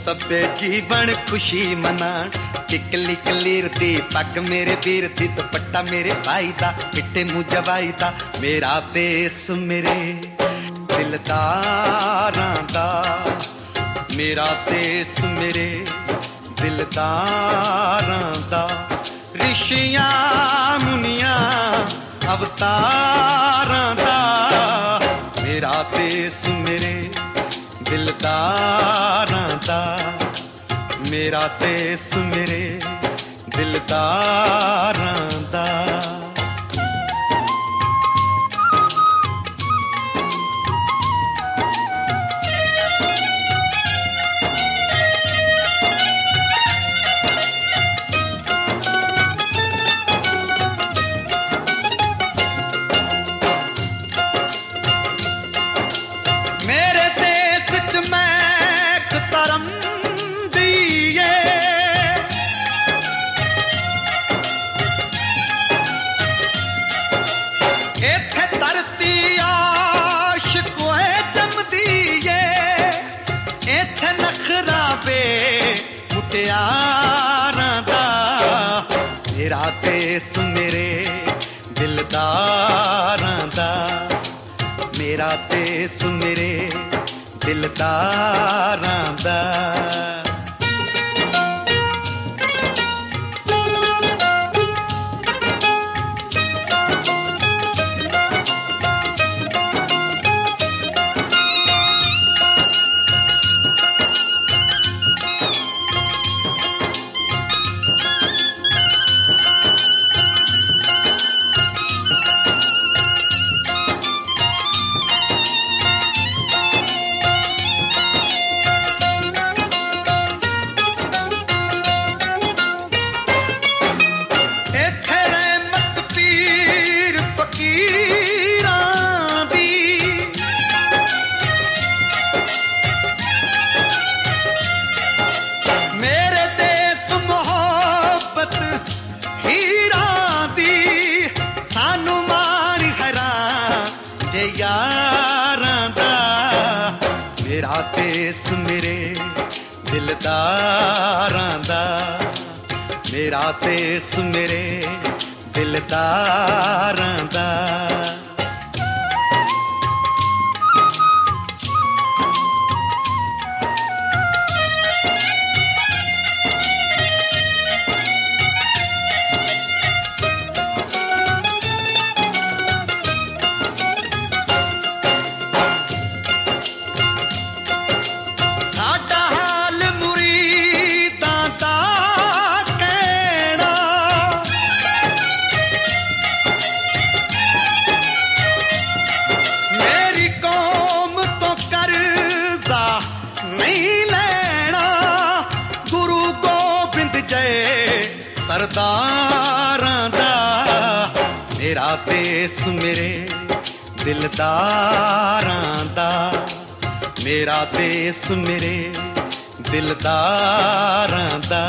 सभे जीवन खुशी मनाण किकली कलीर दी पग मेरे वीर दी दुपट्टा मेरे भाई दा पिट्टे मुँह जवाई दा मेरा देस मेरे दिलदारां दा मेरा देस मेरे दिलदारां दा ऋषियां मुनियां अवतारां दा मेरा देस मेरे दिलदारां दा मेरा देस मेरे दिलदारां दा। मुटियारां दा मेरा देस मेरे दिलदारां दा मेरा देस मेरे दिलदारां दा। यारां दा मेरा देस मेरे दिलदारां दा मेरा देस मेरे दिलदारां दा। सरदारां दा मेरा देस मेरे दिलदारां दा मेरा देस मेरे दिलदारां दा।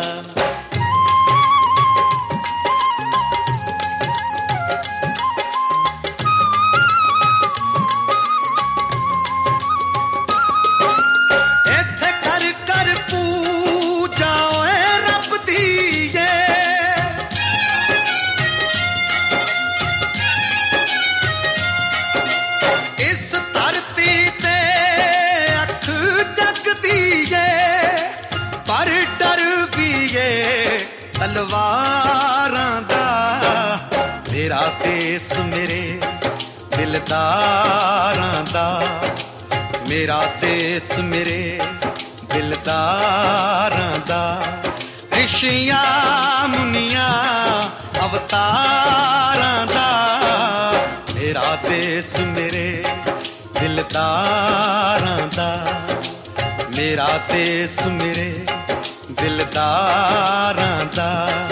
तलवारां दा मेरा देस मेरे दिलदारां दा मेरा देस मेरे दिलदारां दा ऋषियां मुनियां अवतारां दा मेरा देस मेरे दिलदारां दा मेरा देस मेरे दिलदारां दा।